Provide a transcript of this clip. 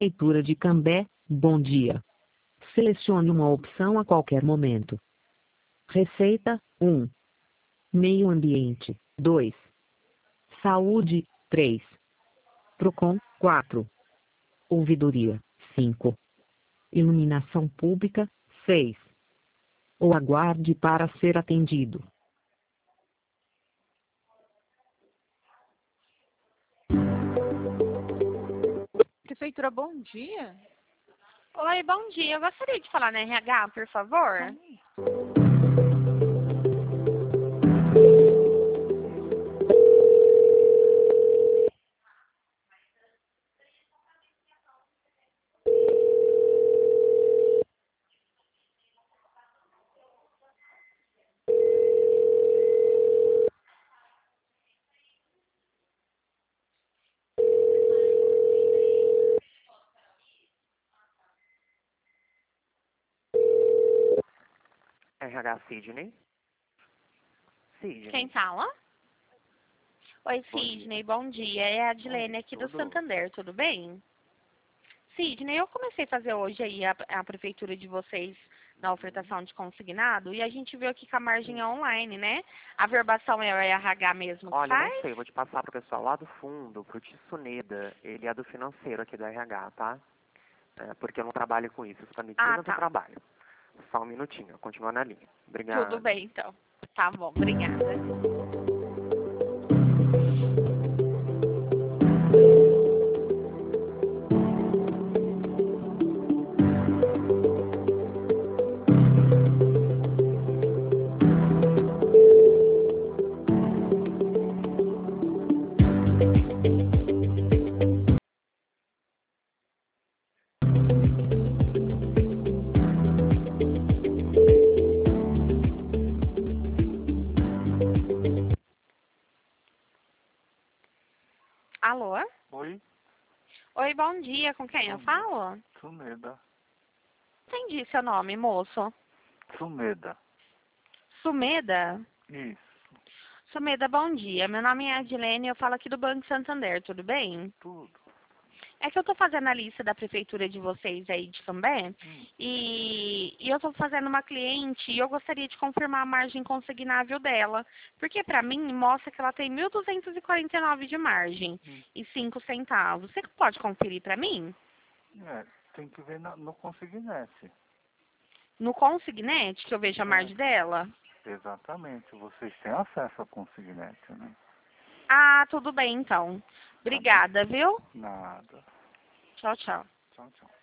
Prefeitura de Cambé, bom dia. Selecione uma opção a qualquer momento. Receita, 1. Meio ambiente, 2. Saúde, 3. Procon, 4. Ouvidoria, 5. Iluminação pública, 6. Ou aguarde para ser atendido. Prefeitura, bom dia. Oi, bom dia. Eu gostaria de falar na RH, por favor. RH Sidney. Sidney. Quem fala? Oi, Bom Sidney, bom dia. É a Adilene aqui do Tudo. Santander, tudo bem? Sidney, eu comecei a fazer hoje aí a prefeitura de vocês na ofertação de consignado e a gente viu aqui que a margem é online, né? A verbação é o RH mesmo que Olha, faz? não sei, vou te passar pro pessoal lá do fundo, pro Tissuneda. Ele é do financeiro aqui do RH, tá? Porque eu não trabalho com isso, isso tá medicina do Tá. trabalho. Só um minutinho, continua na linha. Obrigado. Tudo bem, então. Tá bom, obrigada. Alô? Oi, Oi, bom dia. Com quem eu falo? Sumeda. Entendi seu nome, moço. Sumeda. Sumeda? Isso, Sumeda, bom dia. Meu nome é Adilene e eu falo aqui do Banco Santander, tudo bem? tudo. É que eu tô fazendo a lista da prefeitura de vocês aí de Cambé e eu tô fazendo uma cliente e eu gostaria de confirmar a margem consignável dela. Porque pra mim mostra que ela tem 1.249 de margem e 5 centavos. Você pode conferir pra mim? Tem que ver no consignete. No consignete que eu vejo a margem dela? Exatamente, vocês têm acesso ao consignete, né? Ah, tudo bem então. Obrigada, viu? Nada. Tchau, tchau. Tchau, tchau.